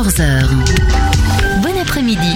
14h. Bon après-midi.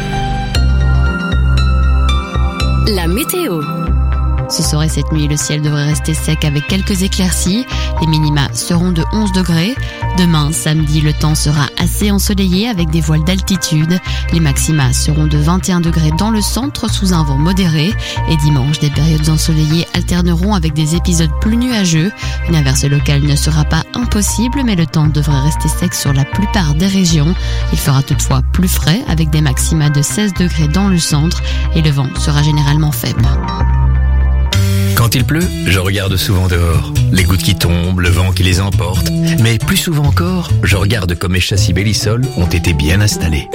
La météo. Ce soir et cette nuit, le ciel devrait rester sec avec quelques éclaircies. Les minima seront de 11 degrés. Demain, samedi, le temps sera assez ensoleillé avec des voiles d'altitude. Les maxima seront de 21 degrés dans le centre sous un vent modéré. Et dimanche, des périodes ensoleillées alterneront avec des épisodes plus nuageux. Une averse locale ne sera pas impossible, mais le temps devrait rester sec sur la plupart des régions. Il fera toutefois plus frais avec des maxima de 16 degrés dans le centre et le vent sera généralement faible. Quand il pleut, je regarde souvent dehors. Les gouttes qui tombent, le vent qui les emporte. Mais plus souvent encore, je regarde comme mes châssis Bellisol ont été bien installés.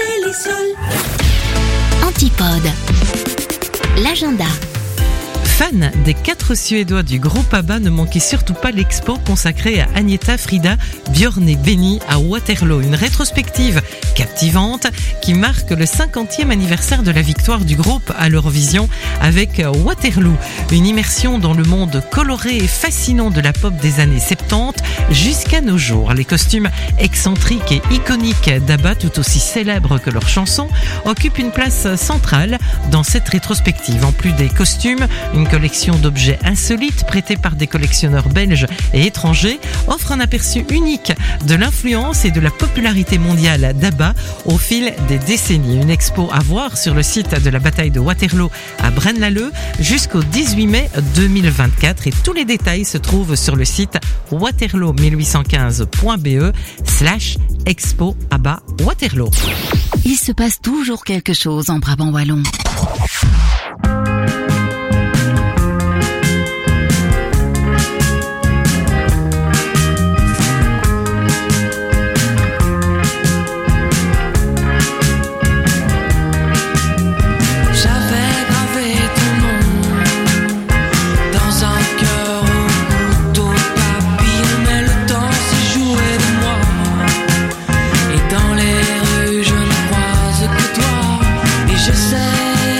Antipode. L'agenda. Fans des 4 Suédois du groupe ABBA, ne manquez surtout pas l'expo consacrée à Agnetha, Frida, Björn et Benny à Waterloo. Une rétrospective captivante qui marque le 50e anniversaire de la victoire du groupe à l'Eurovision avec Waterloo. Une immersion dans le monde coloré et fascinant de la pop des années 70 jusqu'à nos jours. Les costumes excentriques et iconiques d'ABBA, tout aussi célèbres que leurs chansons, occupent une place centrale dans cette rétrospective. En plus des costumes, une collection d'objets insolites prêtés par des collectionneurs belges et étrangers offre un aperçu unique de l'influence et de la popularité mondiale d'ABBA au fil des décennies. Une expo à voir sur le site de la bataille de Waterloo à Braine-l'Alleud jusqu'au 18 mai 2024 et tous les détails se trouvent sur le site waterloo1815.be/expo ABBA Waterloo. Il se passe toujours quelque chose en Brabant wallon. Dans les rues, je ne croise que toi, et je sais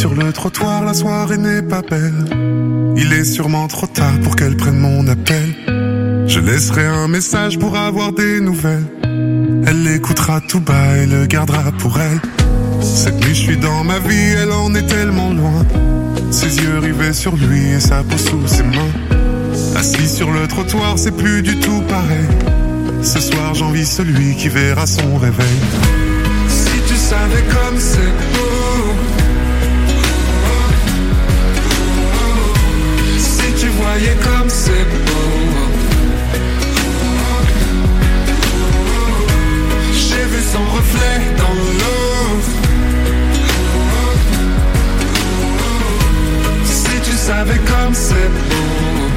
sur le trottoir, la soirée n'est pas belle. Il est sûrement trop tard pour qu'elle prenne mon appel. Je laisserai un message pour avoir des nouvelles. Elle l'écoutera tout bas et le gardera pour elle. Cette nuit je suis dans ma vie, elle en est tellement loin. Ses yeux rivés sur lui et sa peau sous ses mains. Assis sur le trottoir, c'est plus du tout pareil. Ce soir j'envie celui qui verra son réveil. Si tu savais comme c'est beau, si tu voyais comme c'est beau. J'ai vu son reflet dans l'eau. Si tu savais comme c'est beau.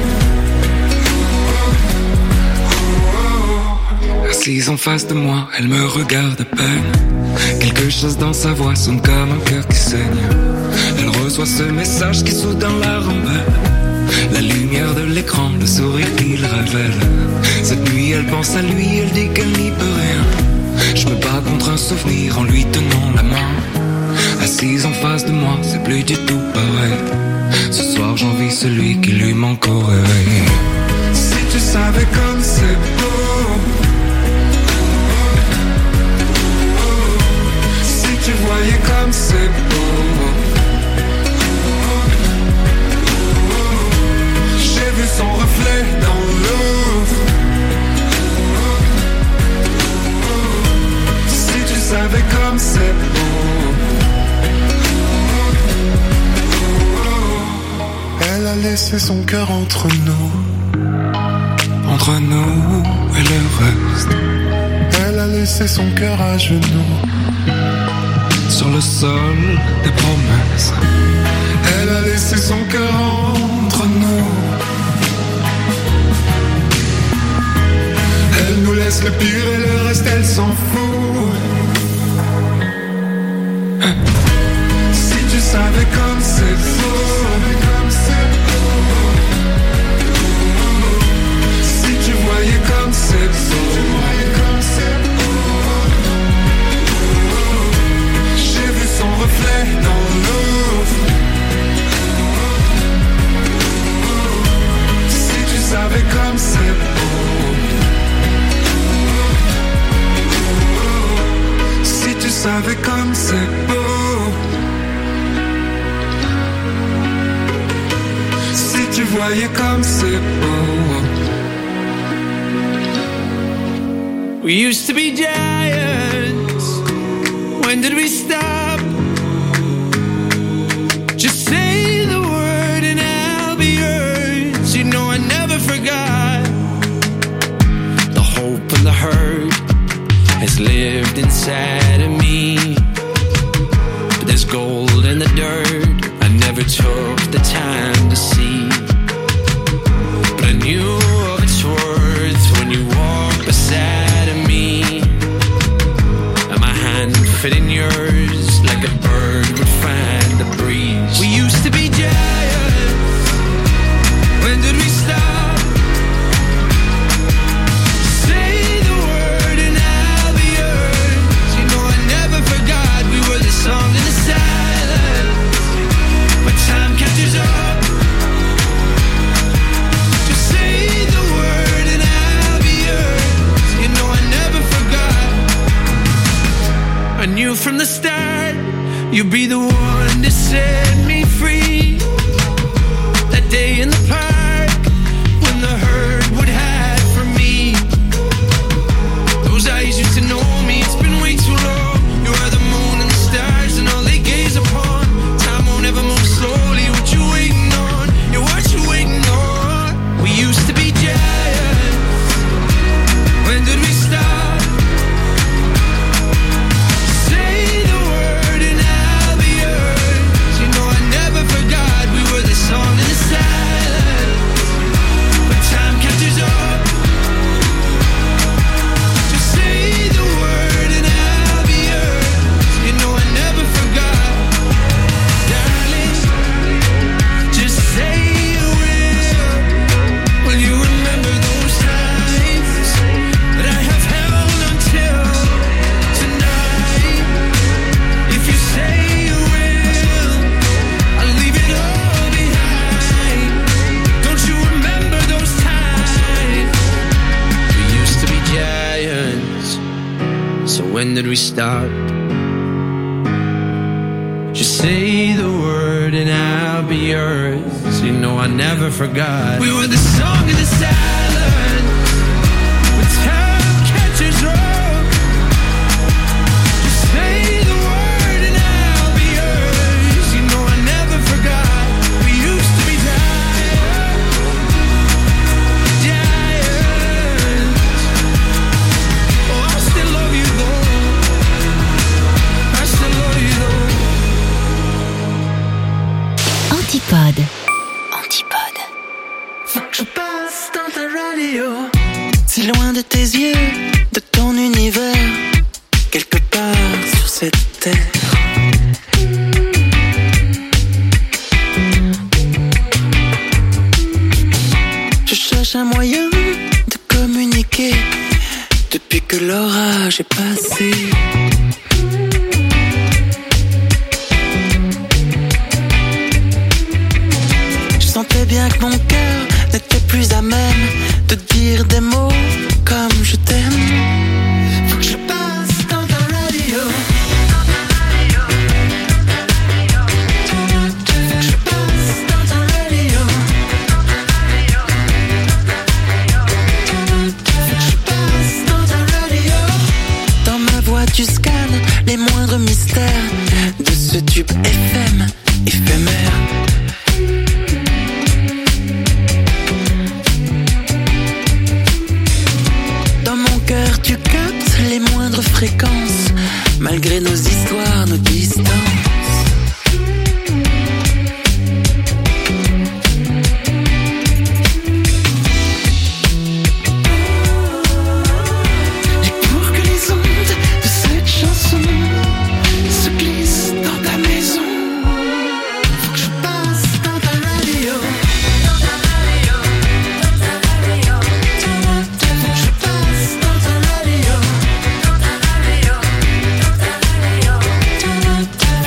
Assise en face de moi, elle me regarde à peine. Quelque chose dans sa voix sonne comme un cœur qui saigne. Elle reçoit ce message qui soudain la rembelle. La lumière de l'écran, le sourire qu'il révèle. Cette nuit elle pense à lui, elle dit qu'elle n'y peut rien. Je me bats contre un souvenir en lui tenant la main. Assise en face de moi, c'est plus du tout pareil. Ce soir j'envie celui qui lui manque au réveil. Si tu savais comme c'est beau. Si tu voyais comme c'est beau. J'ai vu son reflet dans l'eau. Si tu savais comme c'est beau. Elle a laissé son cœur entre nous. Entre nous et le reste. Elle a laissé son cœur à genoux. Sur le sol des promesses. Elle a laissé son cœur entre nous. Elle nous laisse le pire et le reste elle s'en fout. Si tu savais comme c'est beau. Si tu voyais comme c'est beau. J'ai vu son reflet dans l'eau. Si tu savais comme c'est beau. Si tu savais comme c'est beau. Si tu voyais comme c'est beau. We used to be giants. When did we stop? Just say the word and I'll be yours. You know I never forgot. The hope and the hurt has lived inside of me. But there's gold in the dirt I never took the time to see. But I knew of its worth when you walked beside of me. And my hand fit in yours like a bird would find the breeze. We used to be giants. When did we stop? Say the word and I'll be yours. You know I never forgot we were the song in the silence. But time catches up. Just say the word and I'll be yours. You know I never forgot. I knew from the start you'd be the one to set me free. That day in the park when the herd would hide from me. Those eyes used to know me, it's been way too long. You are the moon and the stars and all they gaze upon. Time won't ever move slowly, what you waiting on? Yeah, what you waiting on? We used to be giants. When did we stop? Say the word and I'll be yours. You know I we start? Just say the word and I'll be yours. You know I never forgot. We were the song of the silence when time catches up. Just say the word and I'll be yours. You know I never forgot. We used to be giants. Oh, I still love you though. I still love you though. Antipode. Faut que je passe dans ta radio. Si loin de tes yeux, de ton univers, quelque part sur cette terre. Je cherche un moyen de communiquer depuis que l'orage est passé. Je sentais bien que mon cœur n'était plus à même de dire des mots comme je t'aime. Faut que je passe dans ta radio. Faut que je passe dans ta radio. Faut que je passe dans ta radio. Dans ma voix tu scannes les moindres mystères de ce tube FM éphémère. Tu captes les moindres fréquences, malgré nos histoires, nos distances. Et pour que les ondes de cette chanson se glissent dans ta maison, faut que je passe dans ta radio. Faut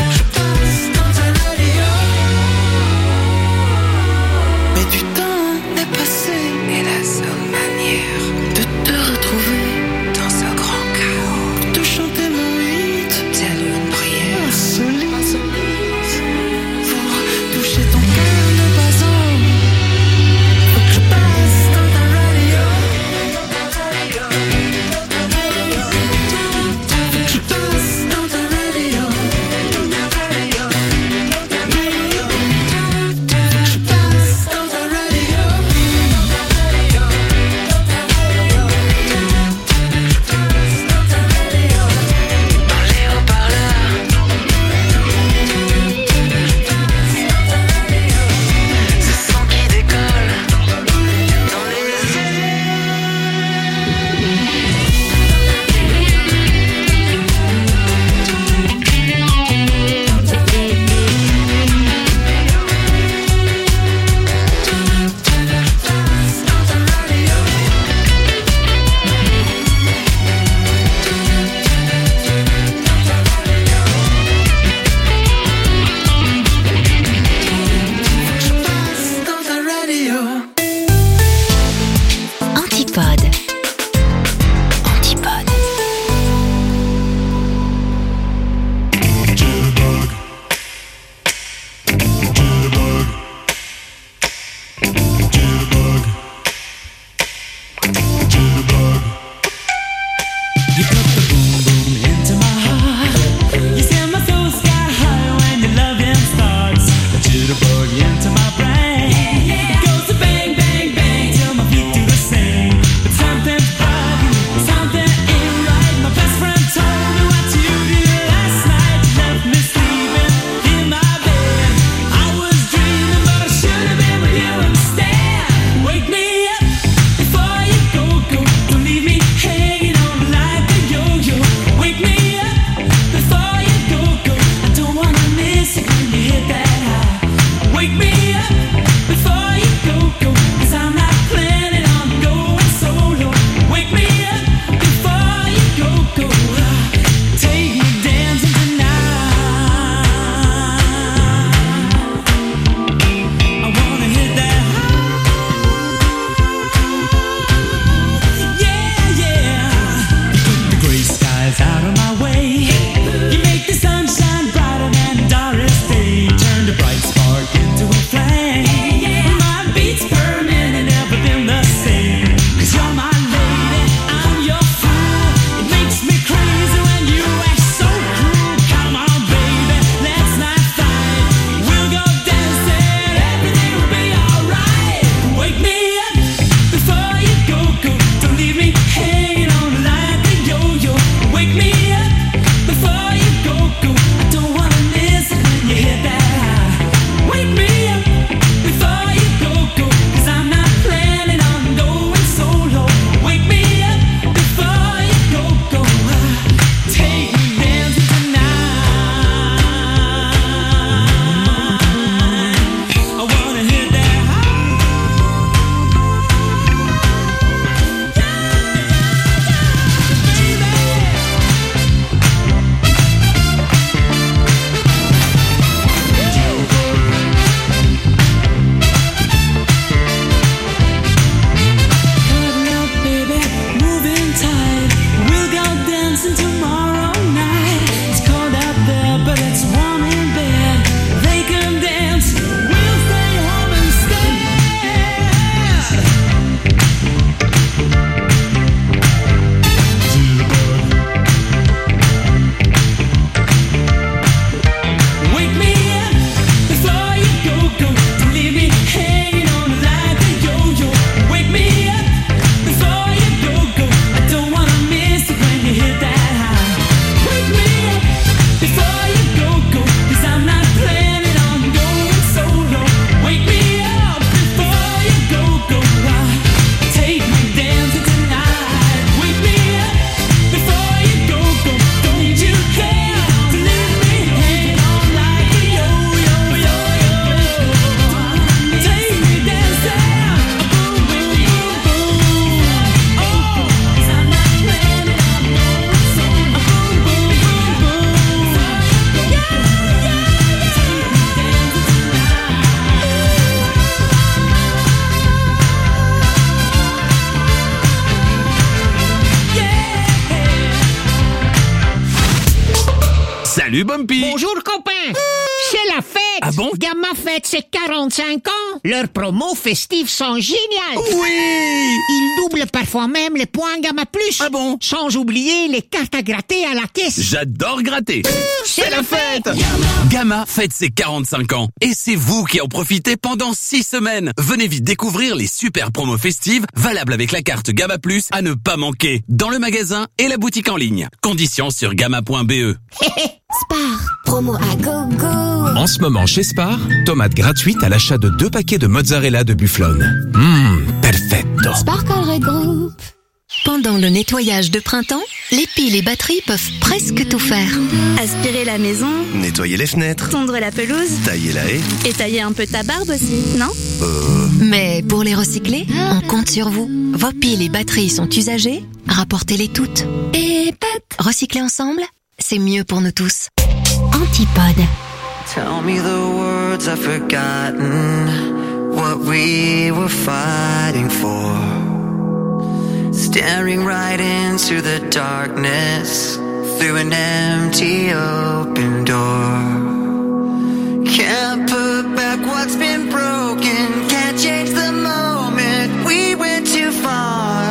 Salut Bumpy. Bonjour copains. C'est la fête. Ah bon? Gamma fête ses 45 ans. Leurs promos festives sont géniales. Oui. Ils doublent parfois même les points Gamma Plus. Ah bon? Sans oublier les cartes à gratter à la caisse. J'adore gratter. C'est la fête. Gamma fête ses 45 ans. Et c'est vous qui en profitez pendant 6 semaines. Venez vite découvrir les super promos festives valables avec la carte Gamma Plus à ne pas manquer. Dans le magasin et la boutique en ligne. Conditions sur gamma.be. Spar, promo à gogo. En ce moment chez Spar, tomate gratuite à l'achat de 2 paquets de mozzarella de bufflone. Perfetto. Sparkle Red Group. Pendant le nettoyage de printemps, les piles et batteries peuvent presque tout faire. Aspirer la maison, nettoyer les fenêtres, tondre la pelouse, tailler la haie et tailler un peu ta barbe aussi, non? Mais pour les recycler, on compte sur vous. Vos piles et batteries sont usagées, rapportez-les toutes. Et pat. Recycler ensemble, c'est mieux pour nous tous. Antipode. Tell me the words I've forgotten, what we were fighting for. Staring right into the darkness, through an empty open door. Can't put back what's been broken, can't change the moment, we went too far.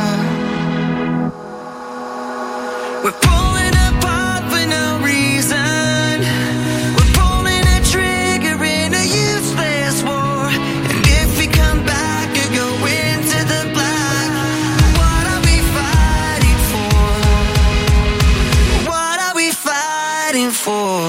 We're pulling apart for no reason. We're pulling a trigger in a useless war. And if we come back or go into the black, what are we fighting for? What are we fighting for?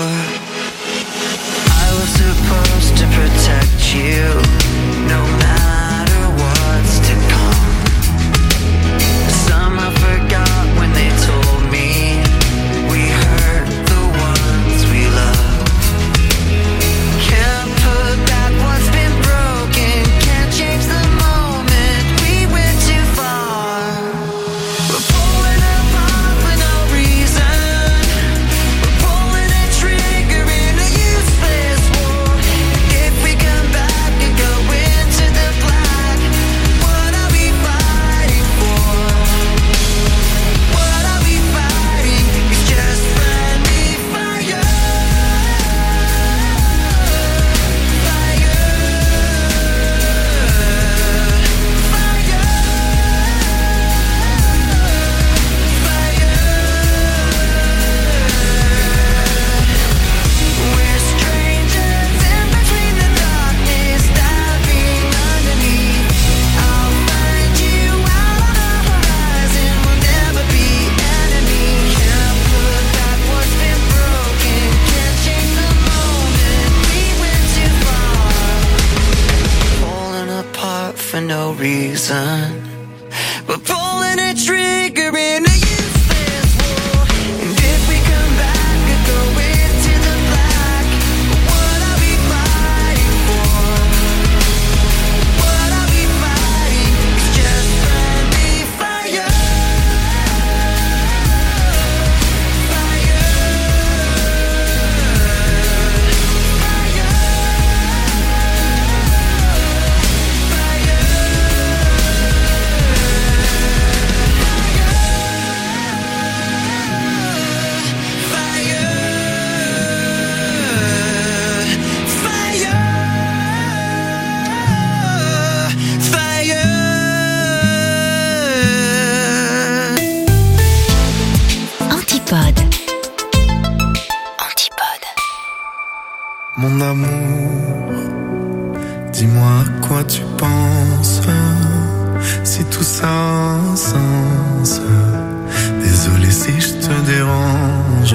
I was supposed to protect you, no matter what's to come. Somehow forgot when they told me we hurt the ones we love. Can't put back what's been broken, can't change the moment, we went too far. We're pulling apart for no reason. We're pulling a trigger in a useless war. If we come back and go into the black, what are we fighting for? What are we fighting? It's just friendly fire. We're strangers in between the darkness, diving underneath. I'll find you out on the horizon, we'll never be enemies. Can't put back what's been broken, can't change the moment, we went too far. Falling apart for no reason. We're pulling a trigger in a useless war. And if we come back and go into the black, what are we fighting for? What are we fighting? It's just friendly fire. Antipode. Mon amour, dis-moi à quoi tu penses, si tout ça a un sens. Désolé si je te dérange.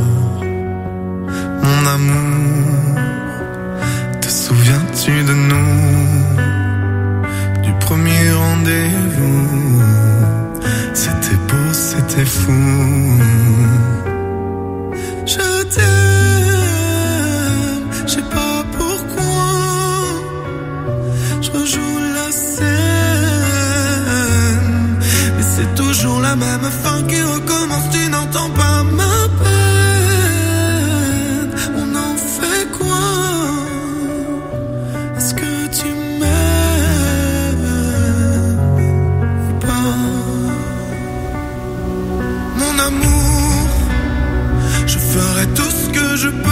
Mon amour, te souviens-tu de nous, du premier rendez-vous? C'était beau, c'était fou. Je t'aime, je sais pas pourquoi. Je rejoue la scène, mais c'est toujours la même fin qui recommence. Tu n'entends pas ma peine. On en fait quoi? Est-ce que tu m'aimes ou pas? Mon amour, je ferai tout ce que je peux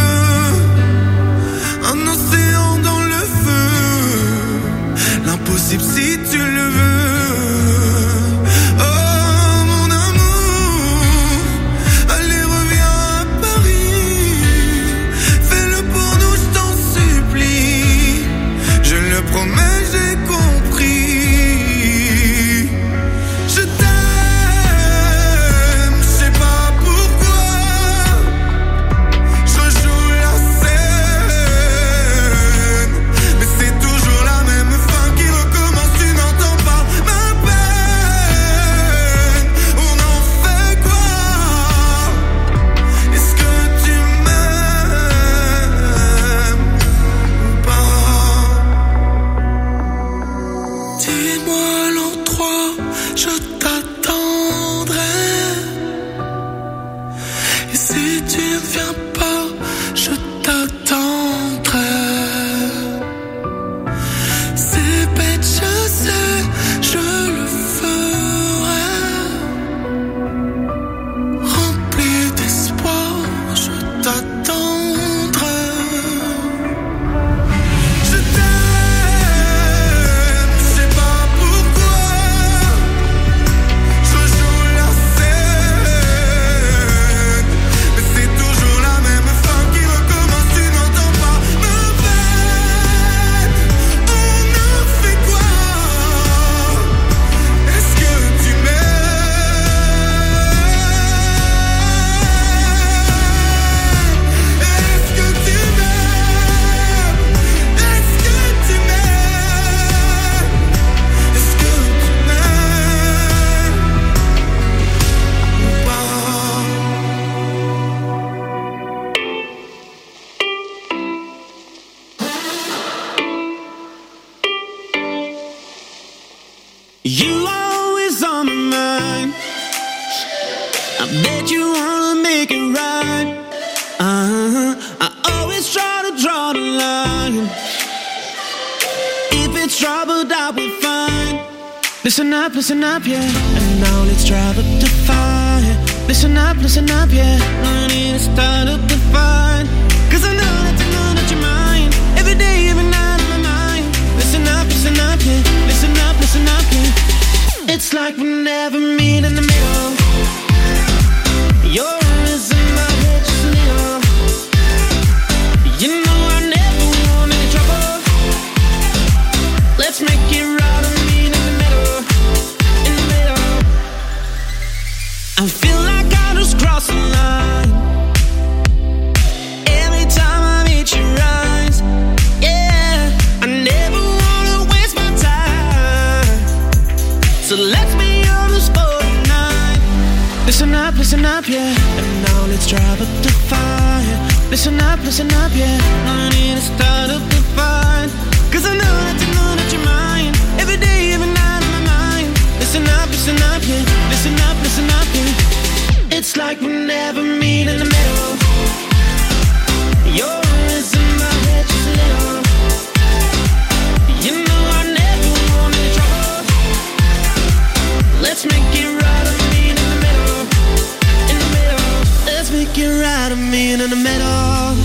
Listen up, yeah. And now let's drive up the fire. Listen up, yeah. I need to start up the fire. Cause I know that you're mine. Every day, every night on my mind. Listen up, yeah. Listen up, yeah. It's like we never meet in the middle. Your words in my head just little. You know I never want any trouble. Let's make it right and meet in the middle. In the middle. I feel like I just crossed the line. Every time I meet your eyes. Yeah, I never wanna waste my time. So let's be honest for tonight. Listen up, yeah. And now let's drive up the fire. Listen up, yeah. I need to start up the fire. Cause I know that you're mine. Every day, every night on my mind. Listen up, yeah. Listen up, yeah. It's like we never meet in the middle. Your words in my head just little. You know I never want any trouble. Let's make it right and meet in the middle. In the middle. Let's make it right and meet in the middle.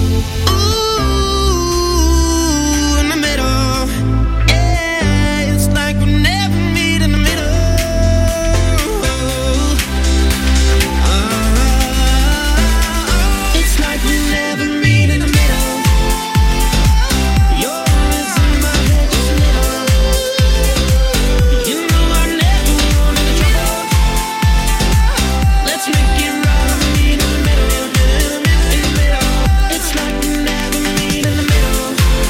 Ooh, in the middle. Yeah, it's like we never meet in the middle. It's like we never meet in the middle. Your words in my head just little. You know I never want any trouble. Let's make it right and meet in the middle. In the middle. It's like we never meet in the middle.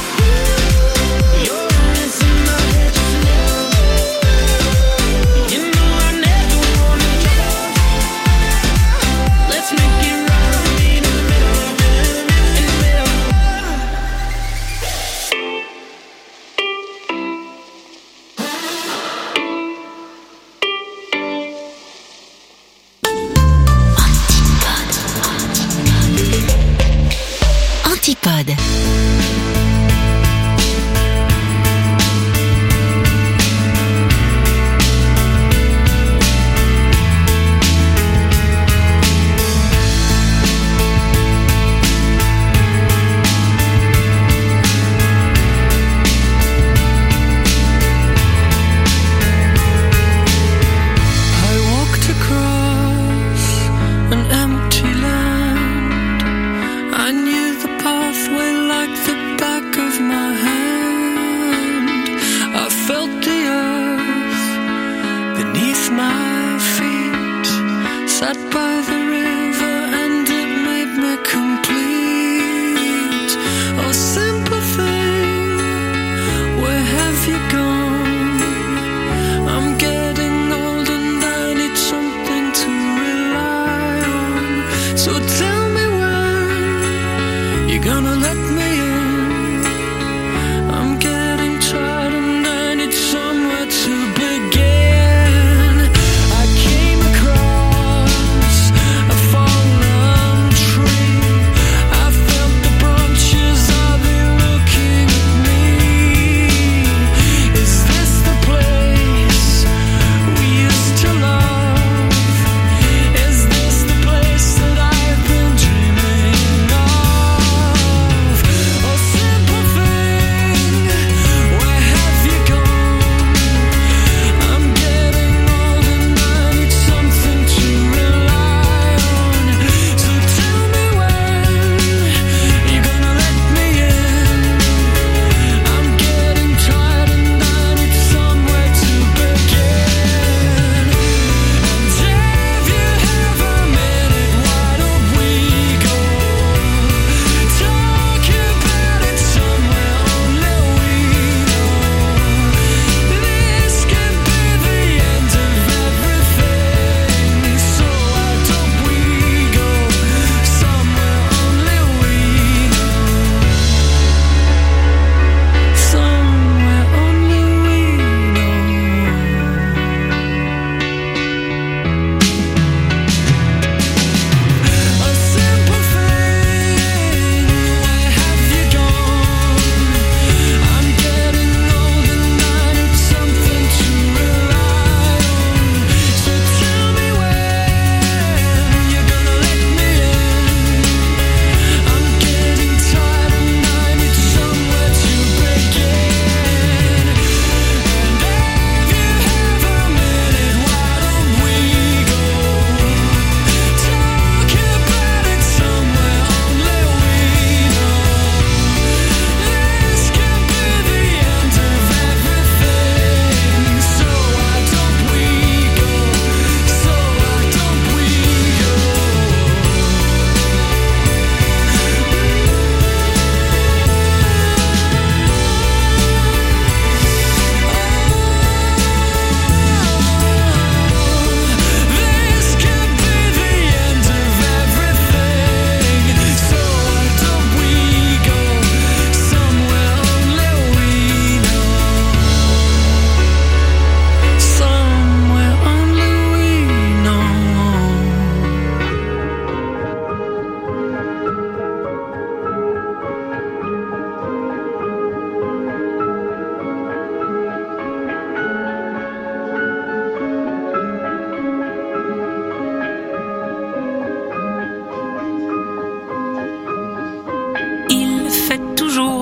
Your words in my head just little. You know I never want any trouble. Let's make it right and meet in the middle. In the middle. Antipode. I walked across an empty land. I knew the pathway like the back of my hand. I felt the earth beneath my feet. Sat by the river and it made me complete. Oh, simple thing, where have you gone? I'm getting old and I need something to rely on. So tell me when you're gonna let me in. I'm getting tired and I need somewhere to begin. I came across a fallen tree. I felt the branches of it looking at me. Is this the place we used to love? Is this the place that I've been dreaming of?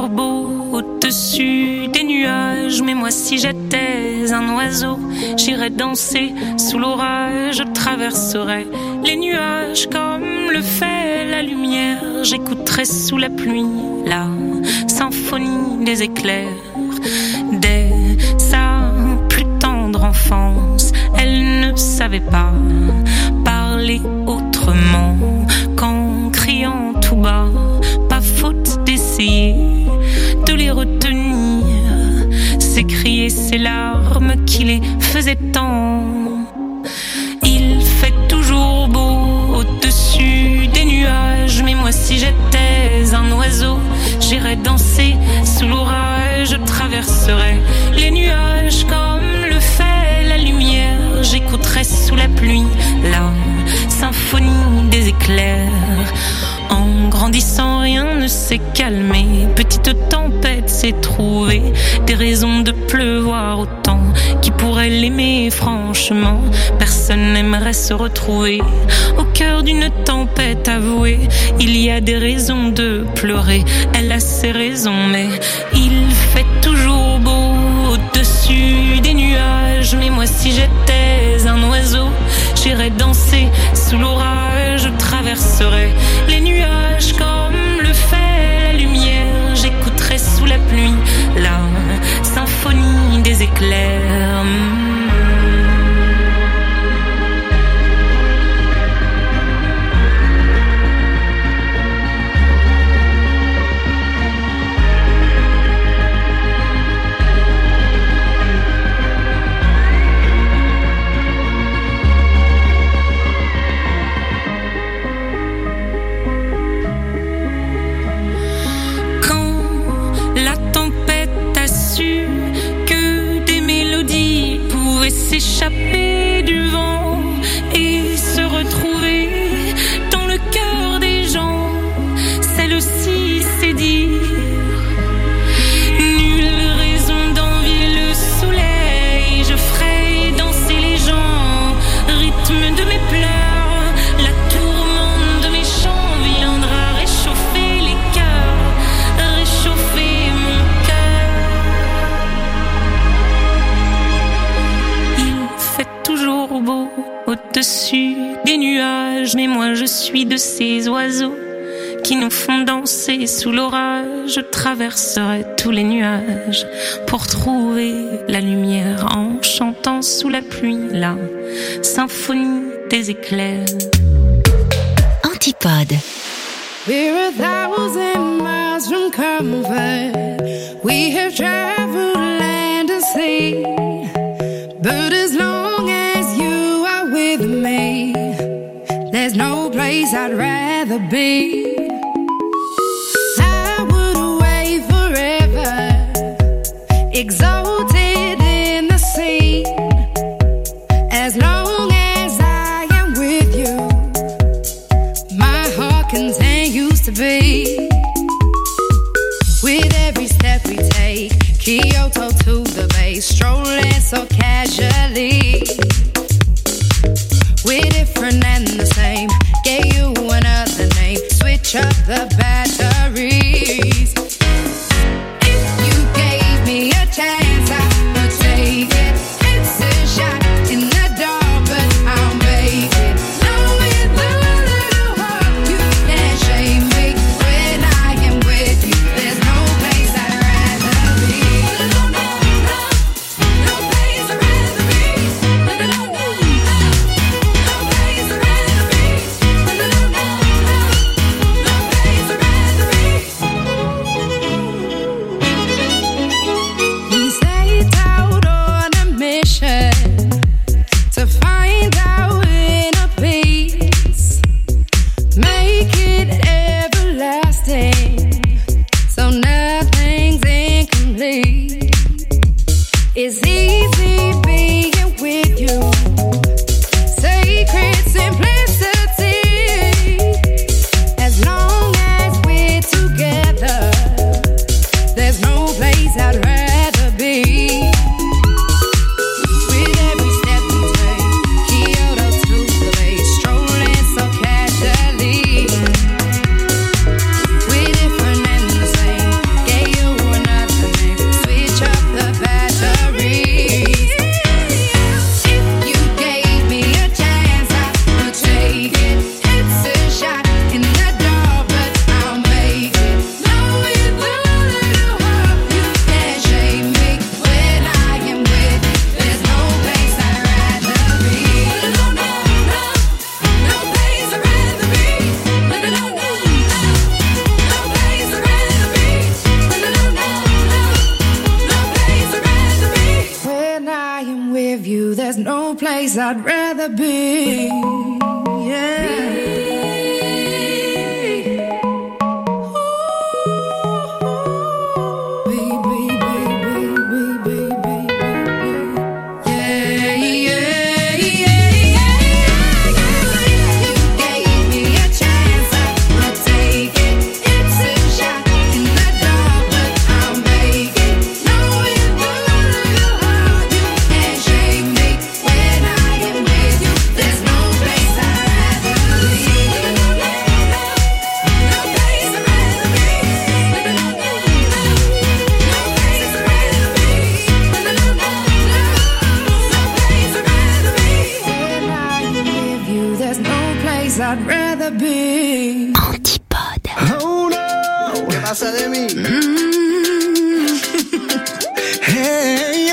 toujours beau au-dessus des nuages. Mais moi si j'étais un oiseau, j'irais danser sous l'orage. Je traverserais les nuages comme le fait la lumière. J'écouterais sous la pluie la symphonie des éclairs. Dès sa plus tendre enfance, elle ne savait pas parler autrement qu'en criant tout bas. Pas faute d'essayer de les retenir, s'écrier ces larmes qui les faisaient tant. Il fait toujours beau au-dessus des nuages, mais moi si j'étais un oiseau, j'irais danser sous l'orage. Je traverserais les nuages comme le fait la lumière. J'écouterais sous la pluie la symphonie des éclairs. En grandissant, rien ne s'est calmé. Petite tempête s'est trouvée, des raisons de pleuvoir autant. Qui pourrait l'aimer franchement? Personne n'aimerait se retrouver au cœur d'une tempête avouée. Il y a des raisons de pleurer, elle a ses raisons, mais il fait toujours beau au-dessus des nuages. Mais moi si j'étais un oiseau, j'irais danser sous l'orage. Je traverserais les nuages comme le fait la lumière. J'écouterais sous la pluie la symphonie des éclairs. S'échapper du vent et se retrouver dans le cœur des gens, celle-ci c'est dire. Nulle raison d'envier le soleil, je ferai danser les gens, rythme de mes pleurs, la tourmente de mes chants viendra réchauffer les cœurs, réchauffer mon cœur. Toujours beau au-dessus des nuages, mais moi je suis de ces oiseaux qui nous font danser sous l'orage. Je traverserai tous les nuages pour trouver la lumière en chantant sous la pluie la symphonie des éclairs. Antipode. We're 1,000 miles from comfort. We have traveled land and sea, but as long as you are with me, there's no place I'd rather be. I would away forever, exalted in the sea. As long as I am with you, my heart continues to beat. With every step we take, Kyoto to the bay, strolling so casually. We're different and the same, gave you another name, switch up the batteries. If you gave me a chance, I would take it. It's a shot in the dark, but I'll make it. Knowing the little heart, you can't shame me. When I am with you, there's no place I'd rather be. place I'd rather be. Yeah. I'd rather be. Antipode. Oh no, ¿qué pasa de mí? Hey,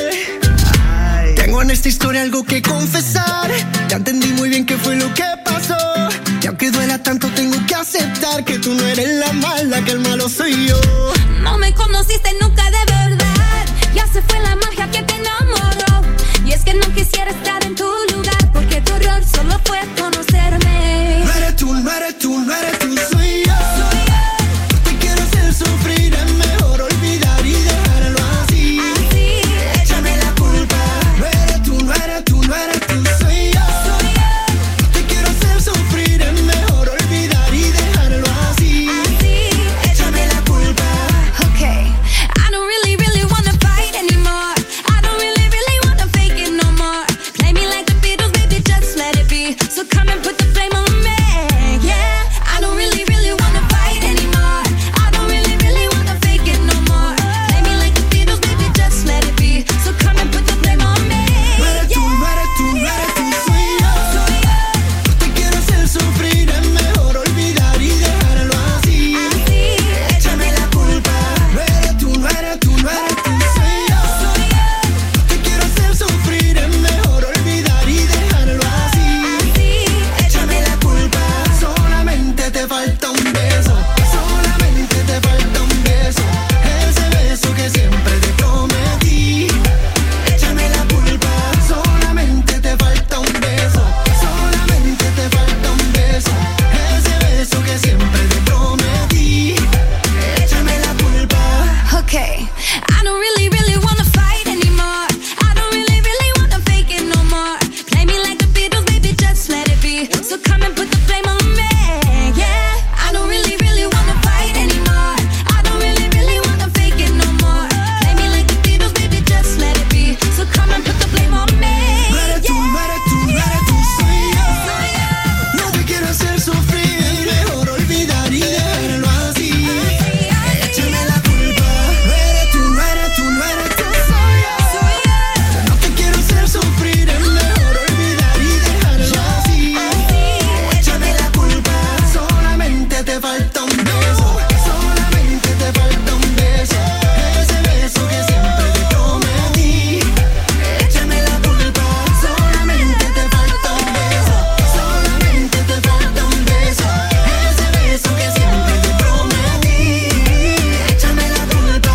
yeah. Tengo en esta historia algo que confesar. Ya entendí muy bien qué fue lo que pasó. Y aunque duela tanto tengo que aceptar que tú no eres la mala, que el malo soy yo. No me conociste nunca de verdad. Ya se fue la magia que te enamoró. Y es que no quisiera estar en tu lugar, porque tu error solo fue conocerme. No eres tú, no eres tú, no eres tú, soy yo. No te quiero hacer sufrir, es mejor olvidar y dejarlo así. Échame la culpa. No eres tú, no eres tú, no eres tú, soy yo. No te quiero hacer sufrir, es mejor olvidar y dejarlo así. Échame la culpa. Okay, I don't really wanna fight anymore. I don't really wanna fake it no more. Play me like the Beatles, baby, just let it be. So come and put the flame on me. Yeah, I don't really wanna fight anymore. I don't really wanna fake it no more. Play me like the Beatles, baby, just let it be. So come and put the flame on me. No eres tú, no eres tú, no eres tú, soy yo. No te quiero hacer sufrir, es mejor olvidar y dejarlo así. Échame la culpa. No eres tú, no eres tú, no eres tú, soy yo. No te quiero hacer sufrir, es mejor olvidar y dejarlo así. Échame la culpa. Solamente te falta un beso. Solamente te falta un beso. Ese beso que siempre te prometí. Échame la culpa. Solamente te falta un beso. Solamente te falta un beso. Ese beso que siempre te prometí. Échame la culpa. Okay, I don't really wanna fight anymore. I don't really wanna fake it no more. Play me like the Beatles, baby, just let it be. So come and put the flame on me. Yeah, I don't really wanna fight anymore. I don't really wanna fake it no more. Play me like the Beatles, baby, just let it be. So come and put the flame on me. No eres tú, no eres tú, no eres tú, soy yo. No te quiero hacer sufrir, es mejor olvidar y dejarlo así. Échame la culpa. No eres tú, no eres tú, no eres tú, soy yo. No te quiero hacer sufrir, es mejor olvidar y dejarlo así. Échame la culpa. Solamente te falta un beso. Solamente te falta un beso. Ese beso que siempre te prometí. Échame la culpa. Solamente te falta un beso. Solamente te falta un beso. Ese beso que siempre te prometí. Échame la culpa.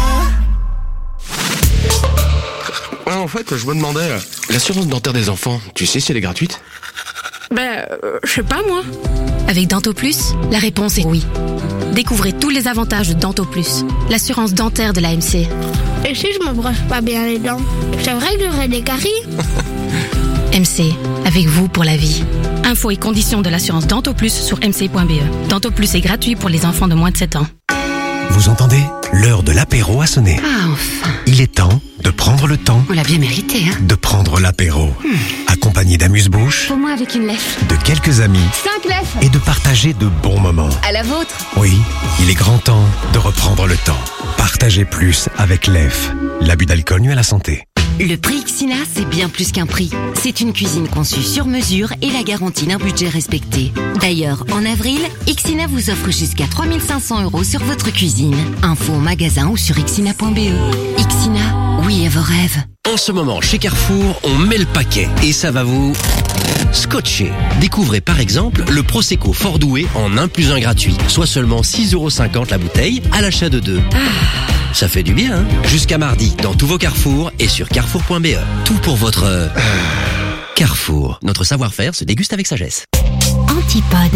Ouais, en fait, je me demandais, l'assurance dentaire des enfants, tu sais si elle est gratuite? Je sais pas moi. Avec Dento Plus, la réponse est oui. Découvrez tous les avantages de Dento Plus, l'assurance dentaire de l'AMC. Et si je me brosse pas bien les dents, c'est vrai que j'aurai des caries? MC, avec vous pour la vie. Infos et conditions de l'assurance Dento Plus sur mc.be. Dento Plus est gratuit pour les enfants de moins de 7 ans. Vous entendez? L'heure de l'apéro a sonné. Ah, enfin. Il est temps de prendre le temps On l'a bien mérité, hein. de prendre l'apéro. Accompagné d'amuse-bouche, Pour moi avec une lèvre. de quelques amis 5 lèvres. et de partager de bons moments. À la vôtre. Oui, il est grand temps de reprendre le temps. Partagez plus avec l'EF. L'abus d'alcool nuit à la santé. Le prix Ixina, c'est bien plus qu'un prix. C'est une cuisine conçue sur mesure et la garantie d'un budget respecté. D'ailleurs, en avril, Ixina vous offre jusqu'à 3 500 € sur votre cuisine. Info au magasin ou sur ixina.be. Ixina, oui à vos rêves. En ce moment, chez Carrefour, on met le paquet et ça va vous scotcher. Découvrez par exemple le Prosecco Fort Doué en 1 + 1 gratuit, soit seulement 6,50 € la bouteille à l'achat de 2. Ça fait du bien, hein? Jusqu'à mardi, dans tous vos Carrefour et sur carrefour.be. Tout pour votre Carrefour, notre savoir-faire se déguste avec sagesse. Antipode.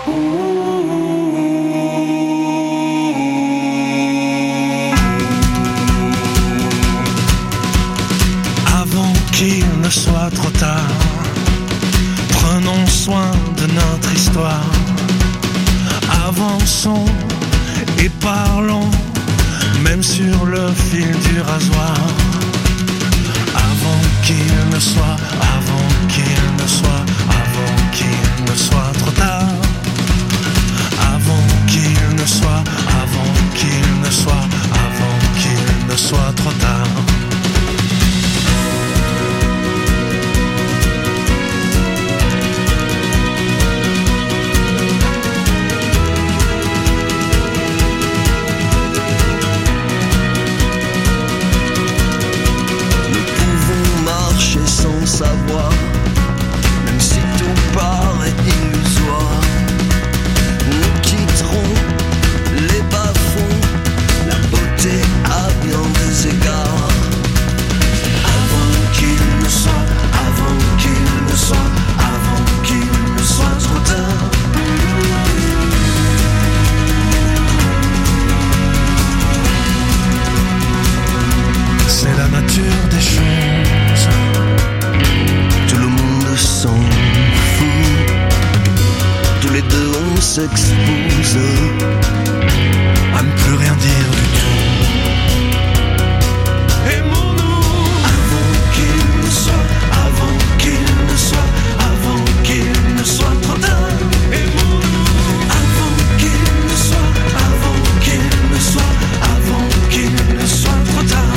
Avant qu'il ne soit trop tard, prenons soin de notre histoire. Avançons et parlons, même sur le fil du rasoir. Avant qu'il ne soit trop tard. Avant qu'il ne soit trop tard. Sans savoir, même si tout paraît illusoire, nous quitterons les bas-fonds, la beauté à bien des égards. Avant qu'il ne soit trop tard. C'est la nature des choses. S'en fout, tous les deux on s'expose à ne plus rien dire du tout. Aimons-nous avant qu'il ne soit trop tard. Aimons-nous avant qu'il ne soit trop tard.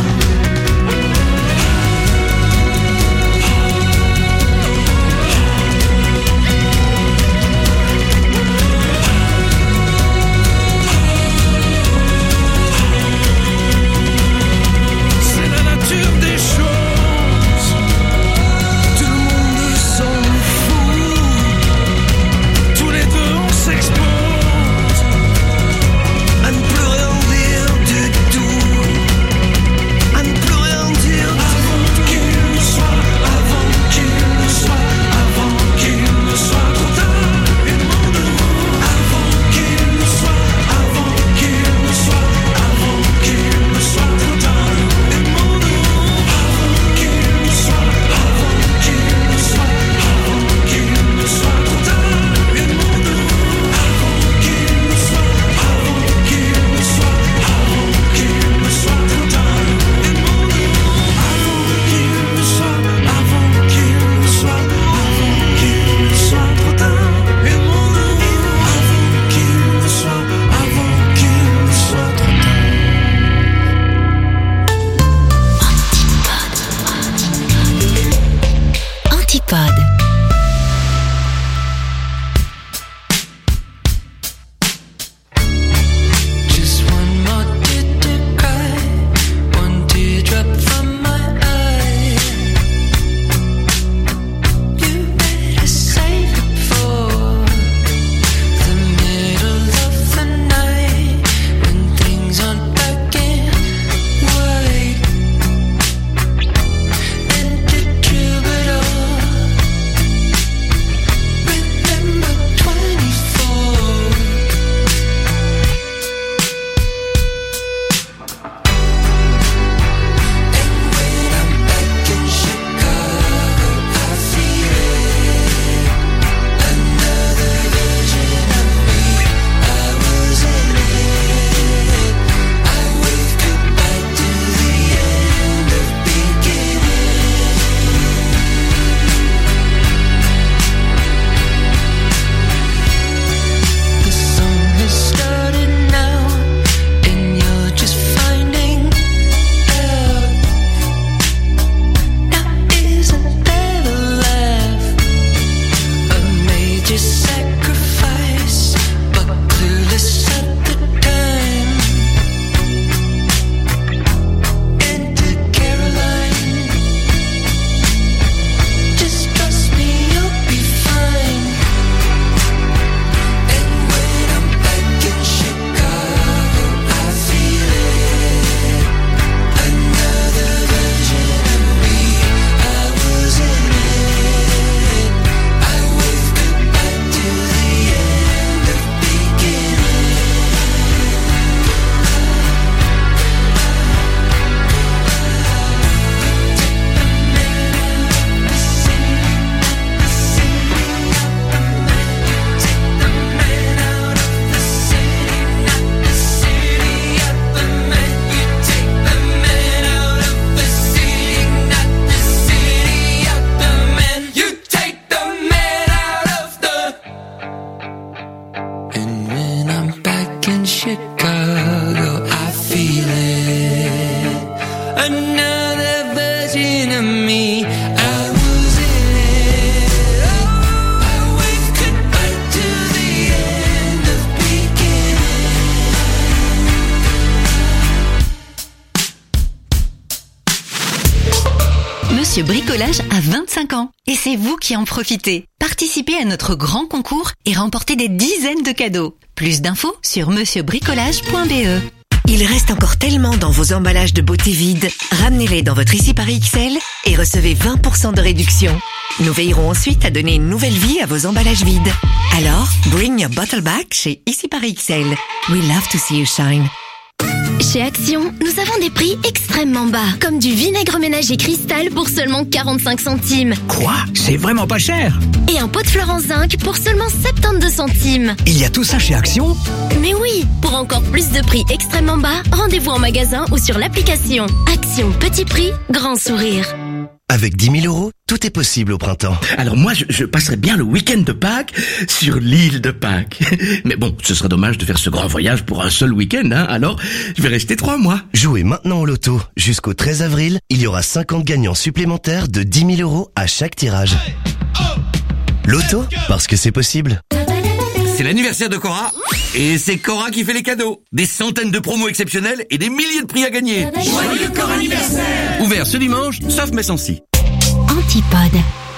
Monsieur Bricolage a 25 ans. Et c'est vous qui en profitez. Participez à notre grand concours et remportez des dizaines de cadeaux. Plus d'infos sur monsieurbricolage.be. Il reste encore tellement dans vos emballages de beauté vides. Ramenez-les dans votre Ici Paris XL et recevez 20% de réduction. Nous veillerons ensuite à donner une nouvelle vie à vos emballages vides. Alors, bring your bottle back chez Ici Paris XL. We love to see you shine. Chez Action, nous avons des prix extrêmement bas, comme du vinaigre ménager Cristal pour seulement 45 centimes. Quoi? C'est vraiment pas cher. Et un pot de fleurs en zinc pour seulement 72 centimes. Il y a tout ça chez Action? Mais oui, pour encore plus de prix extrêmement bas, rendez-vous en magasin ou sur l'application. Action, petit prix, grand sourire. Avec 10 000 euros, tout est possible au printemps. Alors moi, je passerais bien le week-end de Pâques sur l'île de Pâques. Mais bon, ce serait dommage de faire ce grand voyage pour un seul week-end, hein. Alors, je vais rester 3 mois. Jouez maintenant au loto. Jusqu'au 13 avril, il y aura 50 gagnants supplémentaires de 10 000 euros à chaque tirage. Loto, parce que c'est possible. C'est l'anniversaire de Cora, et c'est Cora qui fait les cadeaux. Des centaines de promos exceptionnels et des milliers de prix à gagner. Joyeux Cora anniversaire! Ouvert ce dimanche, sauf Messancy. Antipode.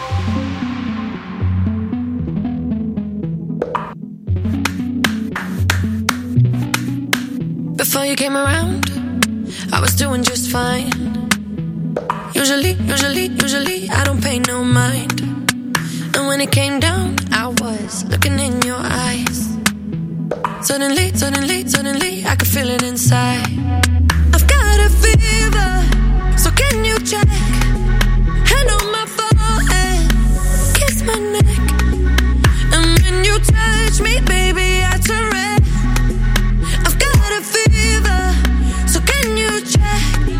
Before you came around, I was doing just fine. Usually, I don't pay no mind. And when it came down, I was looking in your eyes. Suddenly, I could feel it inside. I've got a fever, so can you check? Hand on my forehead, kiss my neck. And when you touch me, baby, I turn red. I've got a fever, so can you check?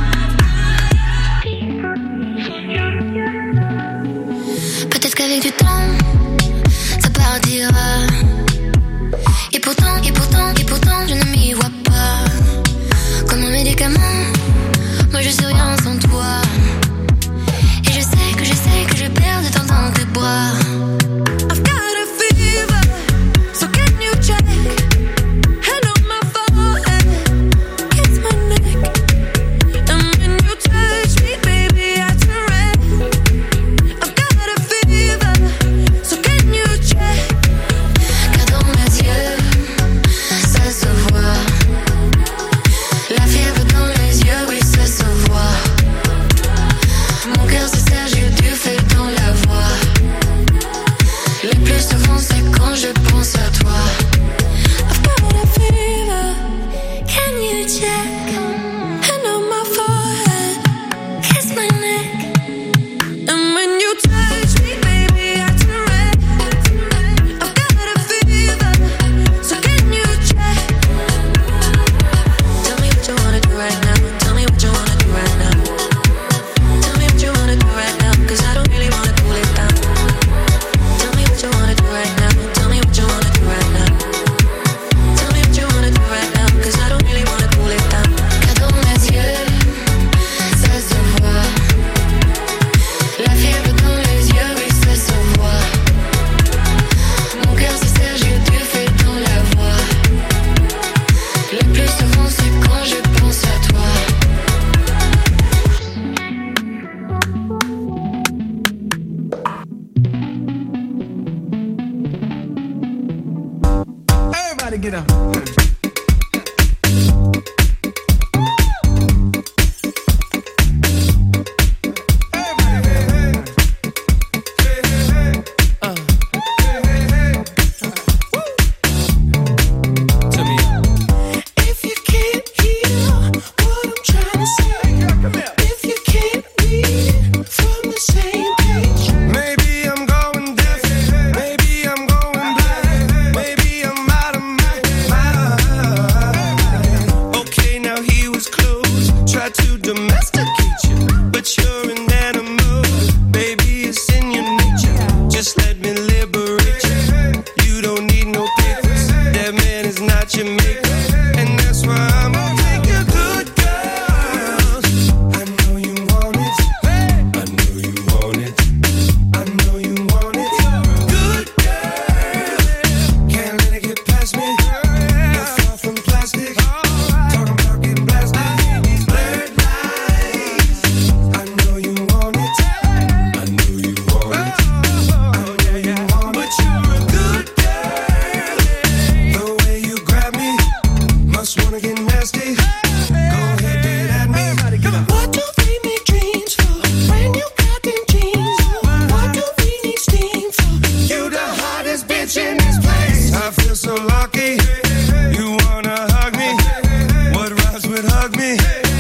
Peut-être qu'avec du temps, ça partira. Et pourtant, je ne m'y vois pas. Comme un médicament, moi je suis rien sans toi. Et je sais que je perds de temps dans tes bras. I've got a fever, so can you check? Hand on my forehead, kiss my neck. And when you touch me, baby, I turn red. I've got a fever, so can you check? Car dans mes yeux, ça se voit. La fièvre dans les yeux, oui, ça se voit. Mon cœur se serre, j'ai du feu dans la voix. Le plus souvent, c'est quand je pense à toi. I've got a fever, can you check? Hand on my forehead, kiss my neck. And when you touch me, baby, I turn red. I've got a fever, so can you check? Tell me what you wanna do right now. Tell me what you wanna do right now. Tell me what you wanna do right now, 'cause I don't really wanna cool it down. Tell me what you wanna do right now. Tell me what you wanna do right now. Tell me what you wanna do right now, 'cause I don't really wanna cool it down. Car dans mes yeux, ça se voit. La fièvre dans les yeux, oui, ça se voit. Mon cœur se serre, j'ai du feu dans la voix. Le plus souvent, c'est quand je pense à toi. Everybody get up. If you can't hear what I'm trying to say, if you can't read from the same page, maybe I'm going deaf, maybe I'm going blind, maybe I'm out of my mind. Okay, now he was close, tried to domesticate you, but you're an animal, baby, it's in your nature. Just let me liberate you. You don't need no papers, that man is not your maker. And that's why I'm gonna take your good girls. I know you want it. I know you want it. I know you want it. Good girl. Can't let it get past me. You're far from plastic. Talking about getting blasted. These blurred lines. plastic. Go ahead, get at me. What do we make dreams for? Brand new cotton jeans. What do we need steam for? You the hottest bitch in this place. I feel so lucky. You wanna hug me? What rhymes with hug me?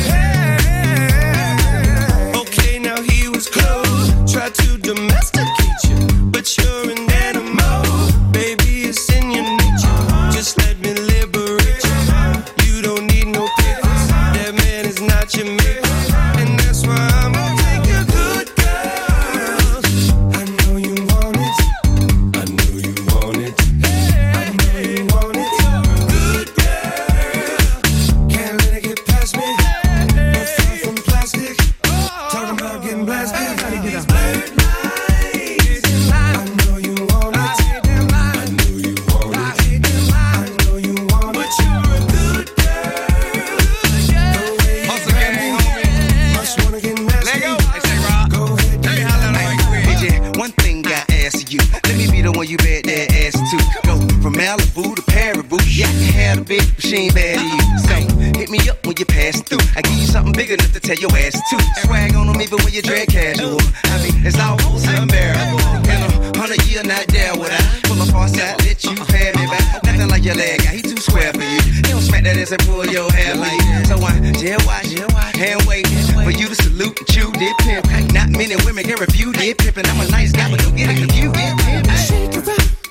Okay, now he was close. Tried to domesticate you, but you're an animal. Baby, it's in your nature. Just let me liberate you. You don't need no papers. That man is not your maker. And that's why I'm gonna take your good girl. I know you want it. I know you want it. I know you want it. Good girl. Can't let it get past me. You're far from plastic. Talking about getting blasted. These blurred lines. I know you want it. I know you want it. I know you want it. But you're a good girl. The way you got me, must wanna get nasty. Go ahead, AJ, one thing I ask you. Let me be the one you bet that ass to. Go from Malibu to Paribu. Yeah, I can have a bitch, but she ain't bad to you. So hit me up when you pass through. I give you something big enough to tell your ass to. Swag on them even when you drag casual. I mean, it's almost unbearable. In 100 year, not there would I pull up on side, let you have me back. Nothing like your leg guy, he too square for you. He don't smack that ass and pull your hair like that. So I jail watch, hand wait for you to salute and chew did pimp. Not many women can refuse did pimp, and I'm a nice guy, but don't get it confused. Did pimp. Shake it up.